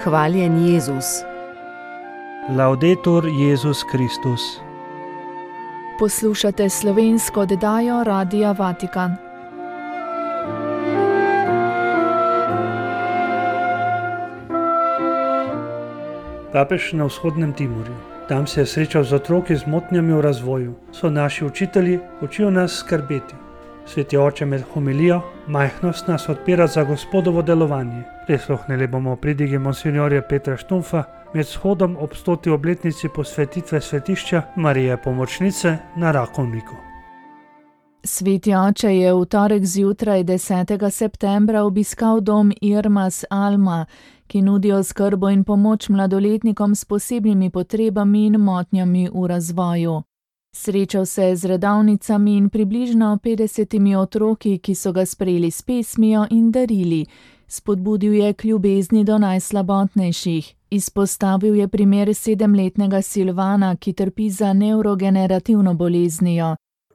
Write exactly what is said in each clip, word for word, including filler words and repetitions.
Hvaljen Jezus. Laudetur Jezus Kristus. Poslušate slovensko oddajo Radia Vatikan. Papež na vzhodnem Timorju. Tam se je srečal z otroki z motnjami v razvoju. So naši učitelji, učijo nas skrbeti. Sveti oče med homilijo, majhnost nas odpira za Gospodovo delovanje. Prisluhnili bomo pridigi monsinjorja Petra Štumfa med shodom ob stoti obletnici posvetitve svetišča Marije Pomočnice na Rakovniku. Sveti oče je v torek zjutraj desetega septembra obiskal dom Irmas Alma, ki nudi oskrbo in pomoč mladoletnikom s posebnimi potrebami in motnjami v razvoju. Srečal se je z redovnicami in približno petdesetimi otroki, ki so ga sprejeli s pesmijo in darili. Spodbudil je k ljubezni do najslabotnejših. Izpostavil je primer sedemletnega Silvana, ki trpi za nevrogenerativno boleznijo.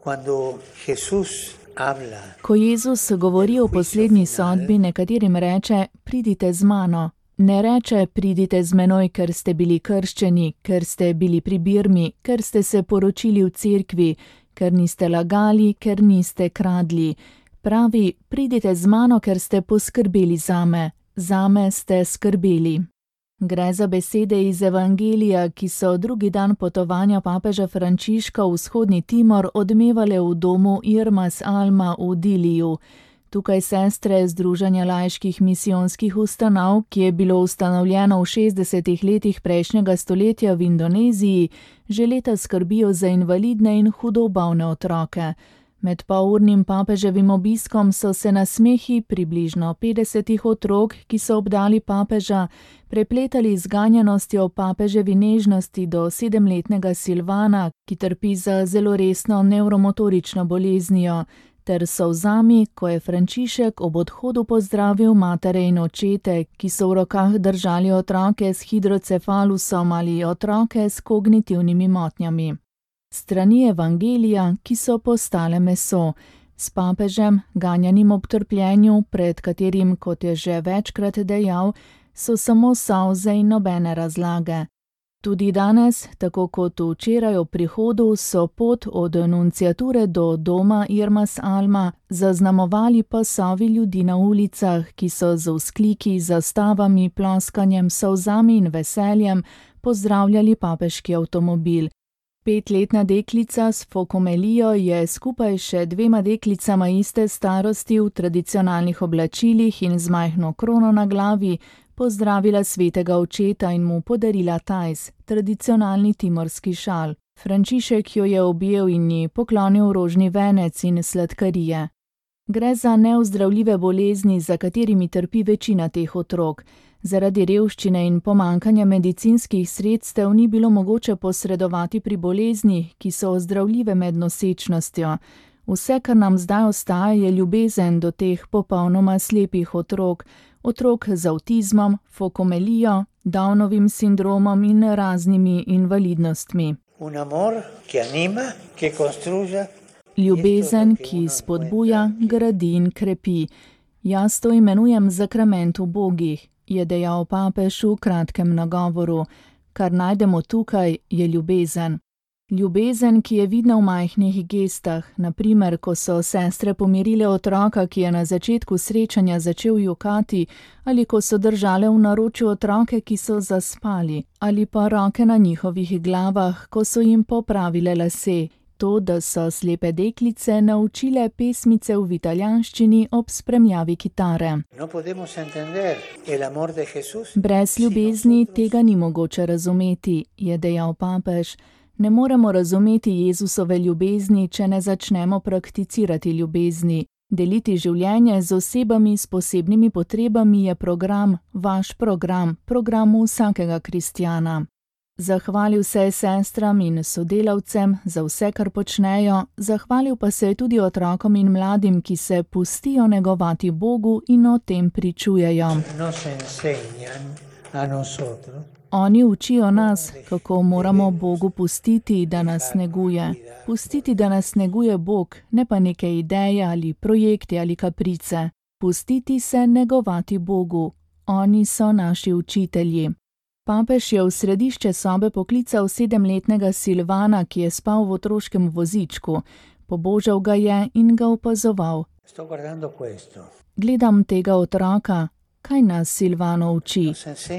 Ko Jezus govori o poslednji sodbi, nekaterim reče: pridite z mano. Ne reče: pridite z menoj, ker ste bili krščeni, ker ste bili pri birmi, ker ste se poročili v cerkvi, ker niste lagali, ker niste kradli. Pravi: pridite z mano, ker ste poskrbeli zame. Zame ste skrbeli. Gre za besede iz Evangelija, ki so drugi dan potovanja papeža Frančiška v vzhodni Timor odmevale v domu Irmas Alma v Diliju. Tukaj sestre Združenja laiških misijonskih ustanov, ki je bilo ustanovljeno v šestdesetih letih prejšnjega stoletja v Indoneziji, že leta skrbijo za invalidne in hudobolne otroke. Med polurnim papeževim obiskom so se nasmehi približno petdesetih otrok, ki so obdali papeža, prepletali z ganjenostjo papeževi nežnosti do sedemletnega Silvana, ki trpi za zelo resno nevromotorično boleznijo, ter solzami, ko je Frančišek ob odhodu pozdravil matere in očete, ki so v rokah držali otroke s hidrocefalusom ali otroke s kognitivnimi motnjami. Strani Evangelija, ki so postale meso, s papežem, ganjanim ob trpljenju, pred katerim, kot je že večkrat dejal, so samo solze in nobene razlage. Tudi danes, tako kot včeraj ob prihodu, so pot od nunciature do doma Irmas Alma zaznamovali pasovi ljudi na ulicah, ki so z vzkliki, zastavami, ploskanjem, solzami in veseljem pozdravljali papeški avtomobil. Petletna deklica s fokomelijo je skupaj še dvema deklicama iste starosti v tradicionalnih oblačilih in z majhno krono na glavi pozdravila svetega očeta in mu podarila tajs, tradicionalni timorski šal. Frančišek jo je objel in ji poklonil rožni venec in sladkarije. Gre za neozdravljive bolezni, za katerimi trpi večina teh otrok. Zaradi revščine in pomankanja medicinskih sredstev ni bilo mogoče posredovati pri boleznih, ki so ozdravljive med nosečnostjo. Vse, kar nam zdaj ostaja, je ljubezen do teh popolnoma slepih otrok, otrok z avtizmom, fokomelijo, Downovim sindromom in raznimi invalidnostmi. Ljubezen, ki spodbuja, gradi in krepi. Jaz to imenujem zakrament ubogih, je dejal papež v kratkem nagovoru. Kar najdemo tukaj, je ljubezen. Ljubezen, ki je vidna v majhnih gestah, na primer, ko so sestre pomirile otroka, ki je na začetku srečanja začel jokati, ali ko so držale v naročju otroke, ki so zaspali, ali pa roke na njihovih glavah, ko so jim popravile lase. To, da so slepe deklice naučile pesmice v italijanščini ob spremljavi kitare. Brez ljubezni tega ni mogoče razumeti, je dejal papež. Ne moremo razumeti Jezusove ljubezni, če ne začnemo prakticirati ljubezni. Deliti življenje z osebami s posebnimi potrebami je program, vaš program, program vsakega kristjana. Zahvalil se je sestram in sodelavcem za vse, kar počnejo, zahvalil pa se je tudi otrokom in mladim, ki se pustijo negovati Bogu in o tem pričujejo. Oni učijo nas, kako moramo Bogu pustiti, da nas neguje. Pustiti, da nas neguje Bog, ne pa neke ideje ali projekti ali kaprice. Pustiti se negovati Bogu. Oni so naši učitelji. Papež je v središče sobe poklical sedemletnega Silvana, ki je spal v otroškem vozičku. Pobožal ga je in ga opazoval. Gledam tega otroka. Kaj nas Silvano uči?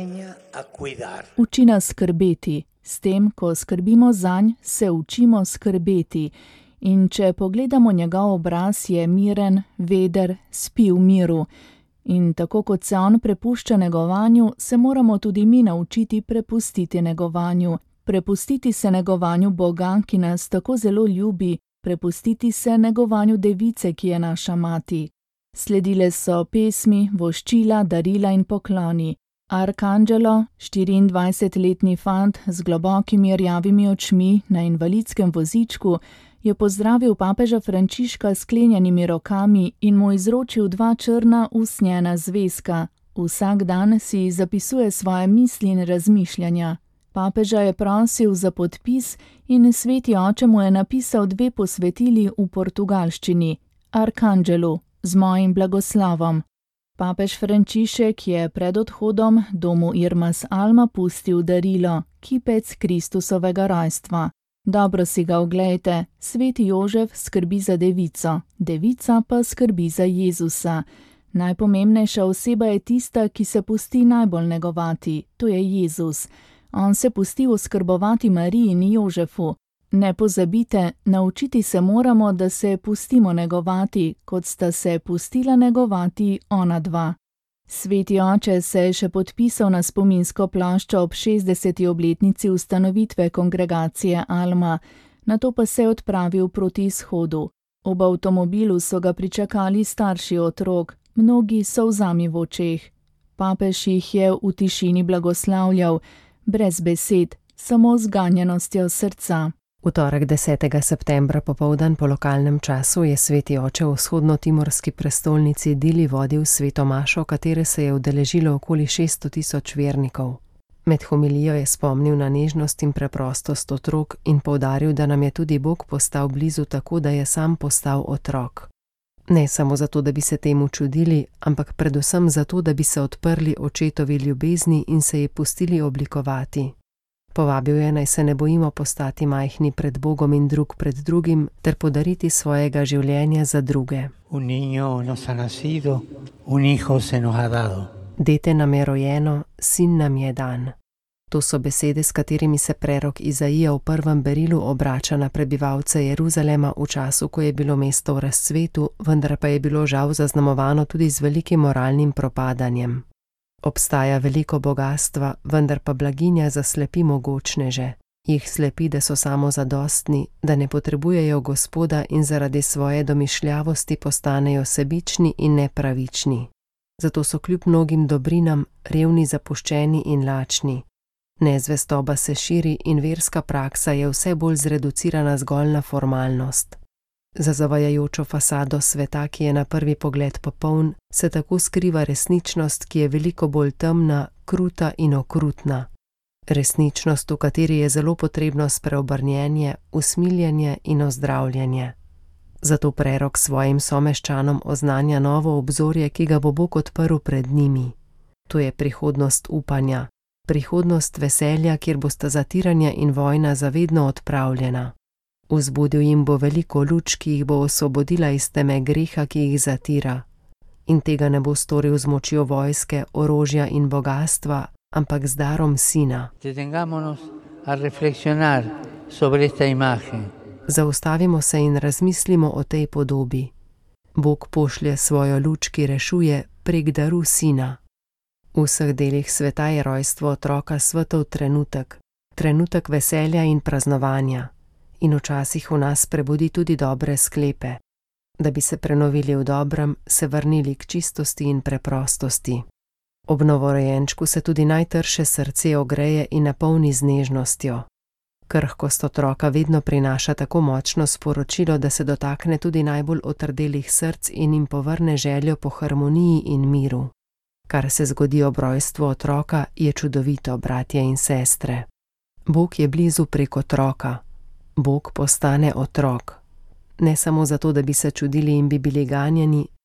Uči nas skrbeti. S tem, ko skrbimo zanj, se učimo skrbeti. In če pogledamo njegov obraz, je miren, veder, spi v miru. In tako kot se on prepušča negovanju, se moramo tudi mi naučiti prepustiti negovanju. Prepustiti se negovanju Boga, ki nas tako zelo ljubi, prepustiti se negovanju Device, ki je naša mati. Sledile so pesmi, voščila, darila in pokloni. Arcangelo, štiriindvajsetletni fant z globokimi rjavimi očmi na invalidskem vozičku, je pozdravil papeža Frančiška s sklenjenimi rokami in mu izročil dva črna usnjena zvezka. Vsak dan si zapisuje svoje misli in razmišljanja. Papeža je prosil za podpis in sveti oče mu je napisal dve posvetili v portugalščini. Arcangelu, z mojim blagoslovom. Papež Frančišek je pred odhodom domu Irmas Alma pustil darilo, kipec Kristusovega rojstva. Dobro si ga oglejte, sveti Jožef skrbi za devico, devica pa skrbi za Jezusa. Najpomembnejša oseba je tista, ki se pusti najbolj negovati, to je Jezus. On se pusti oskrbovati Mariji in Jožefu. Ne pozabite, naučiti se moramo, da se pustimo negovati, kot sta se pustila negovati ona dva. Sveti oče se je še podpisal na spominsko ploščo ob šestdeseti obletnici ustanovitve kongregacije Alma, nato pa se je odpravil proti izhodu. Ob avtomobilu so ga pričakali starši otrok, mnogi solzami v očeh. Papež jih je v tišini blagoslavljal, brez besed, samo z ganjenostjo srca. V torek desetega septembra popoldan po lokalnem času je sveti oče v vzhodno-timorski prestolnici Dili vodil sveto mašo, katere se je udeležilo okoli šeststo tisoč vernikov. Med homilijo je spomnil na nežnost in preprostost otrok in poudaril, da nam je tudi Bog postal blizu tako, da je sam postal otrok. Ne samo zato, da bi se temu čudili, ampak predvsem zato, da bi se odprli očetovi ljubezni in se ji pustili oblikovati. Povabil je, naj se ne bojimo postati majhni pred Bogom in drug pred drugim, ter podariti svojega življenja za druge. Un niño nos ha nacido, un hijo se nos ha dado. Dete nam je rojeno, sin nam je dan. To so besede, s katerimi se prerok Izaija v prvem berilu obrača na prebivalce Jeruzalema v času, ko je bilo mesto v razcvetu, vendar pa je bilo žal zaznamovano tudi z velikim moralnim propadanjem. Obstaja veliko bogastva, vendar pa blaginja zaslepi mogočneže. Jih slepi, da so samozadostni, da ne potrebujejo Gospoda in zaradi svoje domišljavosti postanejo sebični in nepravični. Zato so kljub mnogim dobrinam revni, zapuščeni in lačni. Nezvestoba se širi in verska praksa je vse bolj zreducirana zgolj na formalnost. Za zavajajočo fasado sveta, ki je na prvi pogled popoln, se tako skriva resničnost, ki je veliko bolj temna, kruta in okrutna. Resničnost, v kateri je zelo potrebno spreobrnjenje, usmiljenje in ozdravljanje. Zato prerok svojim someščanom oznanja novo obzorje, ki ga bo Bog odprl pred njimi. To je prihodnost upanja, prihodnost veselja, kjer bosta zatiranja in vojna zavedno odpravljena. Vzbudil jim bo veliko luč, ki jih bo osvobodila iz teme greha, ki jih zatira. In tega ne bo storil z močjo vojske, orožja in bogastva, ampak z darom sina. Detengámonos a reflexionar sobre esta imagen. Zaustavimo se in razmislimo o tej podobi. Bog pošlje svojo luč, ki rešuje, prek daru sina. V vseh delih sveta je rojstvo otroka svetov trenutek, trenutek veselja in praznovanja. In včasih v nas prebudi tudi dobre sklepe. Da bi se prenovili v dobrem, se vrnili k čistosti in preprostosti. Ob novorojenčku se tudi najtrše srce ogreje in napolni z nežnostjo. Krhkost otroka vedno prinaša tako močno sporočilo, da se dotakne tudi najbolj otrdelih src in jim povrne željo po harmoniji in miru. Kar se zgodi ob rojstvu otroka, je čudovito, bratje in sestre. Bog je blizu prek otroka. Bog postane otrok. Ne samo zato, da bi se čudili in bi bili ganjeni,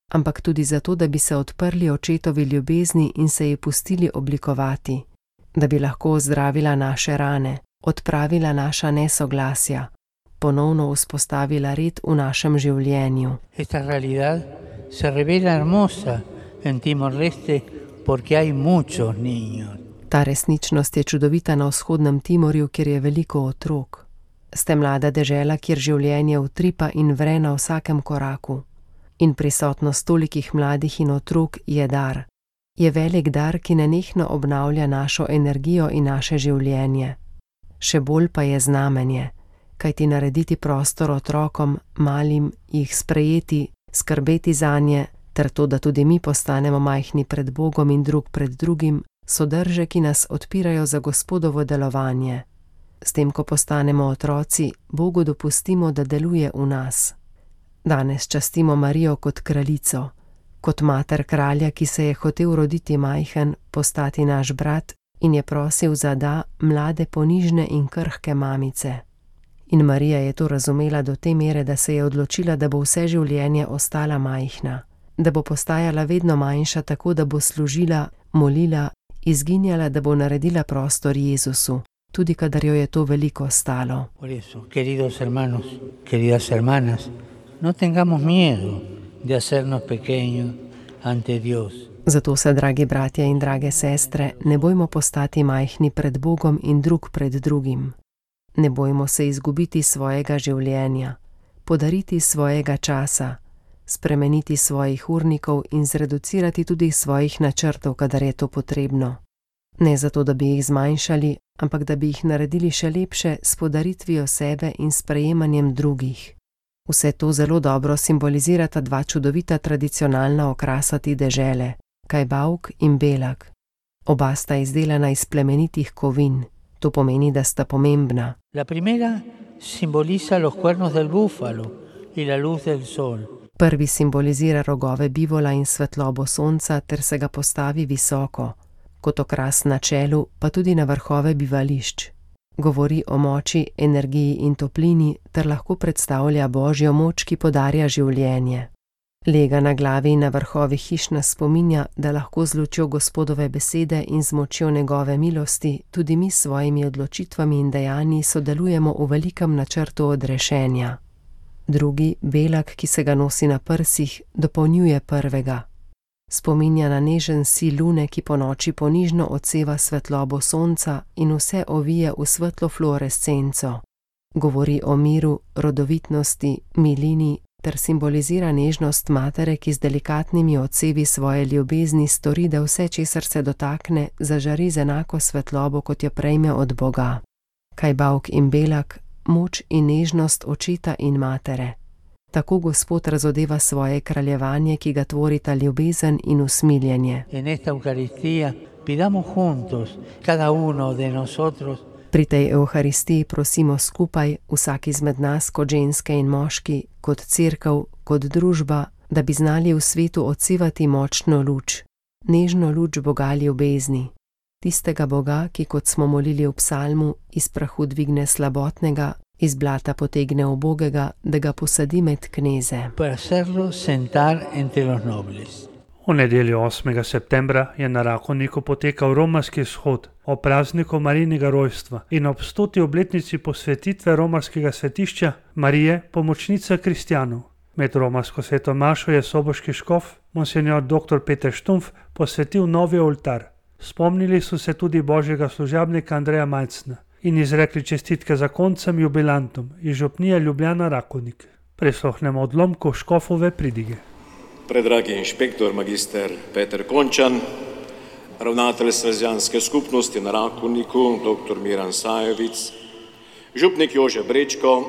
ampak tudi zato, da bi se odprli očetovi ljubezni in se ji pustili oblikovati, da bi lahko ozdravila naše rane, odpravila naša nesoglasja, ponovno vzpostavila red v našem življenju. Esta realidad se revela hermosa en Timor-Leste porque hay muchos niños. Ta resničnost je čudovita na vzhodnem Timorju, kjer je veliko otrok. Ste mlada dežela, kjer življenje utripa in vre na vsakem koraku. In prisotnost tolikih mladih in otrok je dar. Je velik dar, ki nenehno obnavlja našo energijo in naše življenje. Še bolj pa je znamenje, kajti narediti prostor otrokom, malim, jih sprejeti, skrbeti zanje, ter to, da tudi mi postanemo majhni pred Bogom in drug pred drugim, so drže, ki nas odpirajo za Gospodovo delovanje. S tem, ko postanemo otroci, Bogu dopustimo, da deluje v nas. Danes častimo Marijo kot kraljico, kot mater kralja, ki se je hotel roditi majhen, postati naš brat in je prosil za da mlade, ponižne in krhke mamice. In Marija je to razumela do te mere, da se je odločila, da bo vse življenje ostala majhna, da bo postajala vedno manjša, tako da bo služila, molila, izginjala, da bo naredila prostor Jezusu, tudi kadar jo je to veliko stalo. Por eso, queridos hermanos, queridas hermanas, no tengamos miedo de hacernos pequeños ante Dios. Zato se, dragi bratje in drage sestre, ne bojmo postati majhni pred Bogom in drug pred drugim. Ne bojmo se izgubiti svojega življenja, podariti svojega časa, spremeniti svojih urnikov in zreducirati tudi svojih načrtov, kadar je to potrebno. Ne zato, da bi jih zmanjšali, ampak da bi jih naredili še lepše s podaritvijo sebe in sprejemanjem drugih. Vse to zelo dobro simbolizirata dva čudovita tradicionalna okrasa te dežele, kajbauk in belak. Oba sta izdelana iz plemenitih kovin, to pomeni, da sta pomembna. La primera simboliza los cuernos del búfalo y la luz del sol. Prvi simbolizira rogove bivola in svetlobo sonca ter se ga postavi visoko, kot okras na čelu, pa tudi na vrhove bivališč. Govori o moči, energiji in toplini ter lahko predstavlja Božjo moč, ki podarja življenje. Lega na glavi in na vrhovih hiš nas spominja, da lahko z lučjo Gospodove besede in z močjo njegove milosti tudi mi s svojimi odločitvami in dejanji sodelujemo v velikem načrtu odrešenja. Drugi, belak, ki se ga nosi na prsih, dopolnjuje prvega. Spominja na nežen sij lune, ki po noči ponižno odseva svetlobo sonca in vse ovije v svetlo fluorescenco. Govori o miru, rodovitnosti, milini ter simbolizira nežnost matere, ki z delikatnimi odsevi svoje ljubezni stori, da vse, česar se dotakne, zažari z enako svetlobo, kot jo prejme od Boga. Kajbauk in belak, moč in nežnost očeta in matere. Tako Gospod razodeva svoje kraljevanje, ki ga tvorita ljubezen in usmiljenje. En esta Eucaristía pidamos juntos, cada uno de nosotros. Pri tej Euharistiji prosimo skupaj, vsak izmed nas, kot ženske in moški, kot cerkev, kot družba, da bi znali v svetu odsevati močno luč, nežno luč Boga ljubezni. Tistega Boga, ki, kot smo molili v psalmu, iz prahu dvigne slabotnega, iz blata potegne ubogega, da ga posadi med kneze. Para hacerlo sentar entre los nobles. V nedeljo osmega septembra je na Rakovniku potekal romarski shod o prazniku Marijinega rojstva in ob stoti obletnici posvetitve romarskega svetišča Marije, pomočnice kristjanov. Med romarsko sveto mašo je soboški škof, monsenjor doktor Peter Štumpf, posvetil novi oltar. Spomnili so se tudi božjega služabnika Andreja Majcna in izrekli čestitke zakoncem jubilantom iz župnije Ljubljana Rakovnik. Prisluhnemo odlomku škofove pridige. Predragi inšpektor magister Peter Končan, ravnatelj Salezjanske skupnosti na Rakovniku doktor Miran Sajovic, župnik Jože Brečko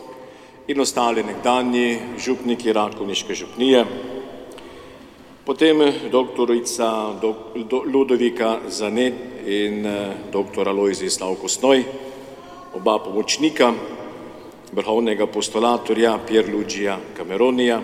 in ostali nekdanji župniki Rakovniške župnije, potem doktorica Ludovika Zanet in doktor Alojzij Slavko Snoj, oba pomočnika vrhovnega postulatorja Pierluigija Cameronija,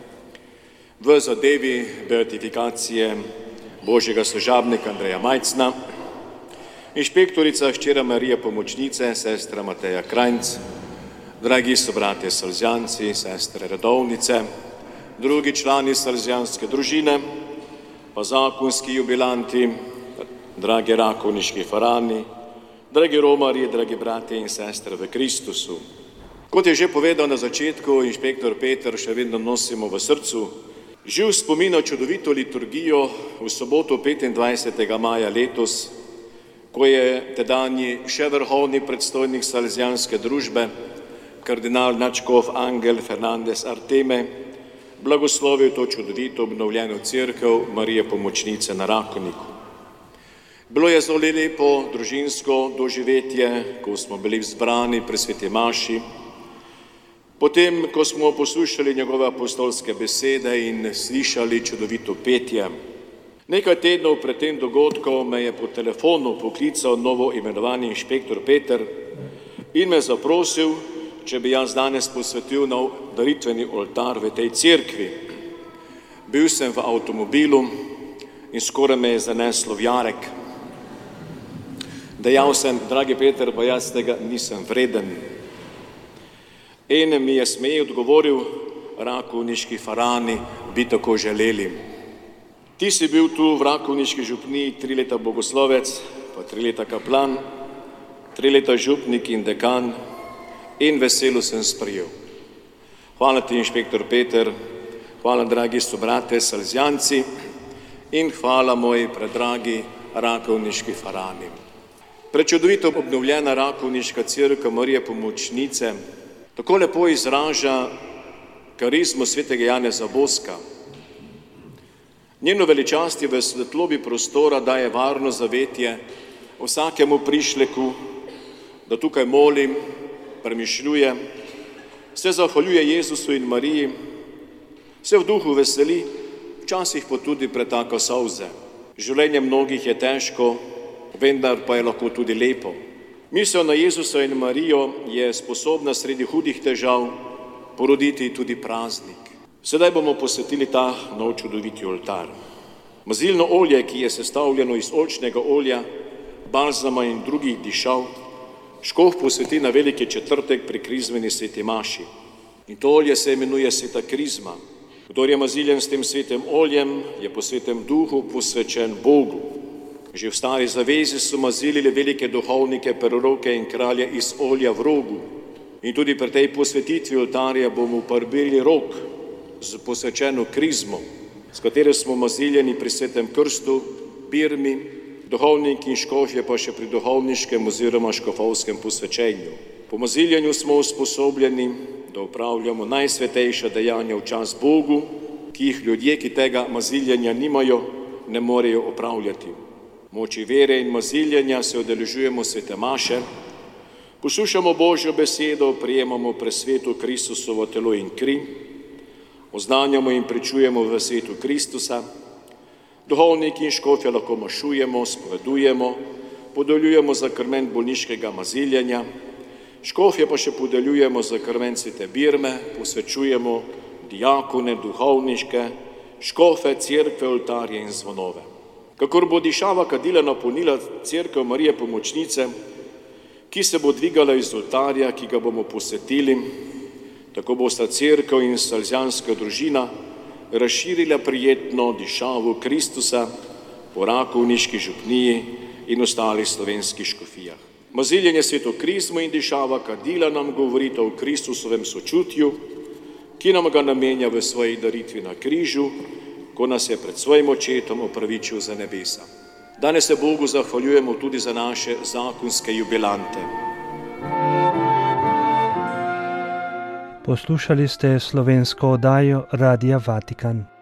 v zadevi beatifikacije božjega služabnika Andreja Majcna, inšpektorica hčera Marije pomočnice, sestra Mateja Krajnc, dragi sobratje Salezjanci, sestre redovnice, drugi člani salesijanske družine, pa zakonski jubilanti, dragi rakovniški farani, dragi romarji, dragi bratje in sestre v Kristusu. Kot je že povedal na začetku inšpektor Peter, še vedno nosimo v srcu živ spomin na čudovito liturgijo v soboto petindvajsetega maja letos, ko je tedanji še vrhovni predstojnik salesijanske družbe, kardinal nadškof Angel Fernandez Arteme, blagoslovil to čudovito obnovljeno cerkev Marije Pomočnice na Rakovniku. Bilo je zelo lepo družinsko doživetje, ko smo bili zbrani pri sveti maši, potem, ko smo poslušali njegove apostolske besede in slišali čudovito petje. Nekaj tednov pred tem dogodkom me je po telefonu poklical novo imenovani inšpektor Peter in me zaprosil, če bi jaz danes posvetil nov daritveni oltar v tej cerkvi. Bil sem v avtomobilu in skoraj me je zaneslo v jarek. Dejal sem, dragi Peter, pa jaz tega nisem vreden. In mi je smeje odgovoril, rakovniški farani bi tako želeli. Ti si bil tu v rakovniški župniji tri leta bogoslovec, pa tri leta kaplan, tri leta župnik in dekan in veselo sem sprejel. Hvala ti, inšpektor Peter, hvala, dragi sobrate salesijanci in hvala moji predragi rakovniški farani. Prečudovito obnovljena rakovniška cerkev Marije Pomočnice tako lepo izraža karizmo svetega Janeza Boska. Njeno veličastje v svetlobi prostora daje varno zavetje vsakemu prišleku, da tukaj moli, premišljuje, se zahvaljuje Jezusu in Mariji, se v duhu veseli, včasih pa tudi pretaka solze. Življenje mnogih je težko, vendar pa je lahko tudi lepo. Misel na Jezusa in Marijo je sposobna sredi hudih težav poroditi tudi praznik. Sedaj bomo posvetili ta nov čudoviti oltar. Mazilno olje, ki je sestavljeno iz oljčnega olja, balzama in drugih dišav, škof posveti na veliki četrtek pri krizmeni sveti maši. In to olje se imenuje sveta krizma. Kdor je maziljen s tem svetem oljem, je po svetem duhu posvečen Bogu. Že v stari zavezi so mazilili velike duhovnike, proroke in kralje iz olja v rogu. In tudi pri tej posvetitvi oltarja bomo uparbili rog z posvečeno krizmo, s katero smo maziljeni pri svetem krstu, birmi, duhovniki in škofje pa še pri duhovniškem oziroma škofovskem posvečenju. Po maziljenju smo usposobljeni, da upravljamo najsvetejša dejanja v čas Bogu, ki jih ljudje, ki tega maziljenja nimajo, ne morejo opravljati. Moči vere in maziljenja se udeležujemo svete maše, poslušamo Božjo besedo, prijemamo presveto Kristusovo telo in kri, oznanjamo in pričujemo v svetu Kristusa, duhovniki in škofje lahko mašujemo, spovedujemo, podeljujemo zakrment bolniškega maziljenja, škofje pa še podeljujemo zakrment svete birme, posvečujemo diakone, duhovniške, škofe, cerkve, oltarje in zvonove. Kakor bo dišava kadila napolnila cerkev Marije Pomočnice, ki se bo dvigala iz oltarja, ki ga bomo posvetili, tako bosta cerkev in salesijanska družina razširila prijetno dišavo Kristusa po rakovniški župniji in ostalih slovenskih škofijah. Maziljenje sveto krizmo in dišava kadila nam govorita o Kristusovem sočutju, ki nam ga namenja v svoji daritvi na križu, ko nas je pred svojim očetom opravičil za nebesa. Danes se Bogu zahvaljujemo tudi za naše zakonske jubilante. Poslušali ste slovensko oddajo Radia Vatikan.